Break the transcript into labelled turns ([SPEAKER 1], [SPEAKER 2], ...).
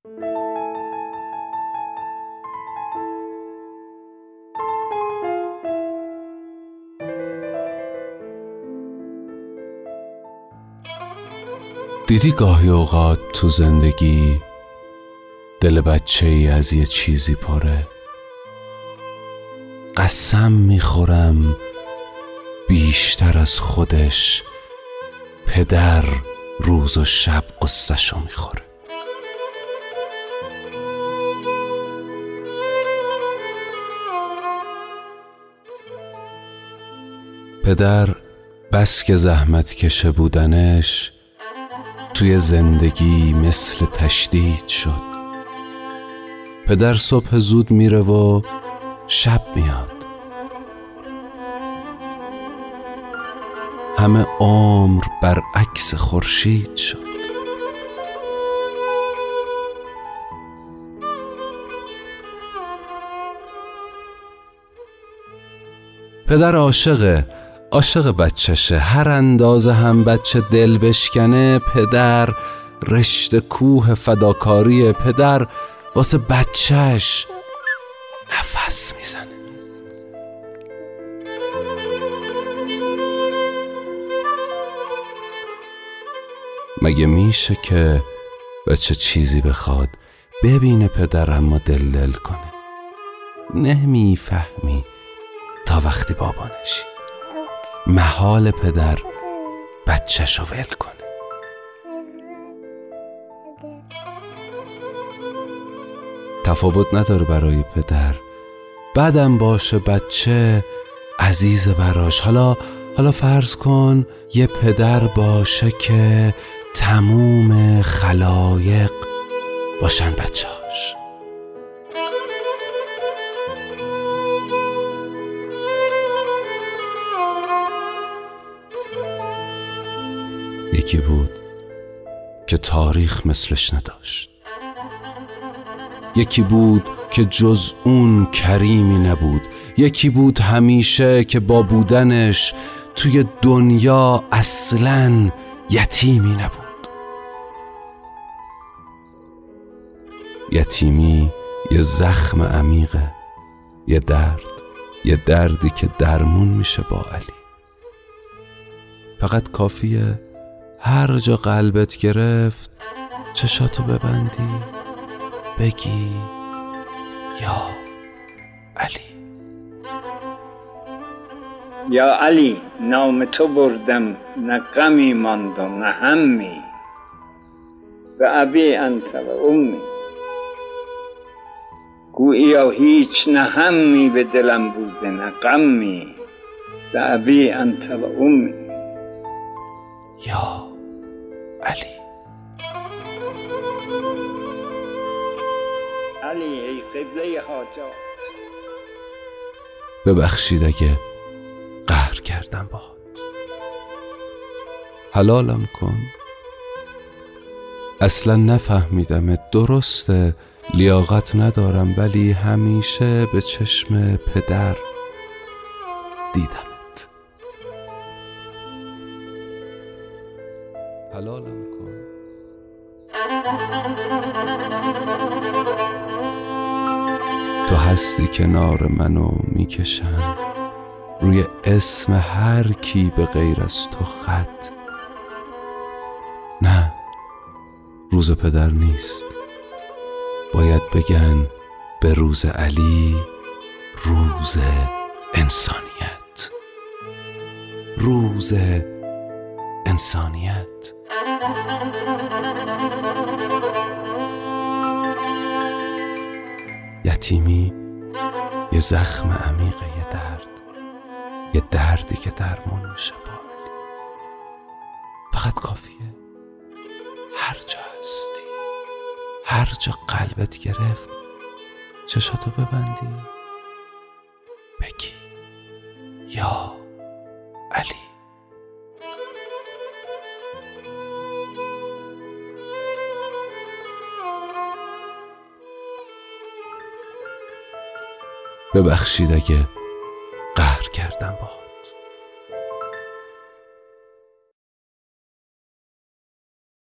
[SPEAKER 1] دیدی گاهی اوقات تو زندگی دل بچه‌ای از یه چیزی پره؟ قسم میخورم بیشتر از خودش پدر روز و شب قصه‌شو میخوره. پدر بس که زحمت کشه بودنش توی زندگی مثل تشدید شد. پدر صبح زود میره و شب میاد. همه عمر برعکس خورشید شد. پدر عاشق بچهشه. هر اندازه هم بچه دل بشکنه، پدر رشته کوه فداکاری. پدر واسه بچهش نفس میزنه. مگه میشه که بچه چیزی بخواد ببینه پدر اما دل کنه؟ نمیفهمی تا وقتی بابا نشی. محال پدر بچه‌شو ول کنه. تفاوت نداره برای پدر. بعدم باشه بچه عزیز براش. حالا فرض کن یه پدر باشه که تموم خلایق باشن بچه‌هاش. یکی بود که تاریخ مثلش نداشت. یکی بود که جز اون کریمی نبود. یکی بود همیشه که با بودنش توی دنیا اصلاً یتیمی نبود. یتیمی یه زخم عمیقه، یه دردی که درمون میشه با علی. فقط کافیه هر جا قلبت گرفت چشاتو ببندی بگی یا علی.
[SPEAKER 2] یا علی، نام تو بردم، نه غمی ماند و نه همی، به ابی انت و امی. گوییا هیچ نه همی به دلم بوده نه غمی، به ابی انت و امی.
[SPEAKER 1] یا علی.
[SPEAKER 2] علی ای قبله حاجات،
[SPEAKER 1] ببخشید اگه قهر کردم باهات. حلالم کن. اصلا نفهمیدم. درسته لیاقت ندارم، ولی همیشه به چشم پدر دیدمت. حلالم کن. تو هستی کنار منو میکشم روی اسم هر کی به غیر از تو خط. نه، روز پدر نیست. باید بگن به روز علی روز انسانیت. روز انسانیت. یتیمی یه زخم عمیقه، یه دردی که درمون میشه با علی. فقط کافیه هر جا هستی، هر جا قلبت گرفت چشاتو ببندی بگی یا علی. ببخشید اگه قهر کردم باهات.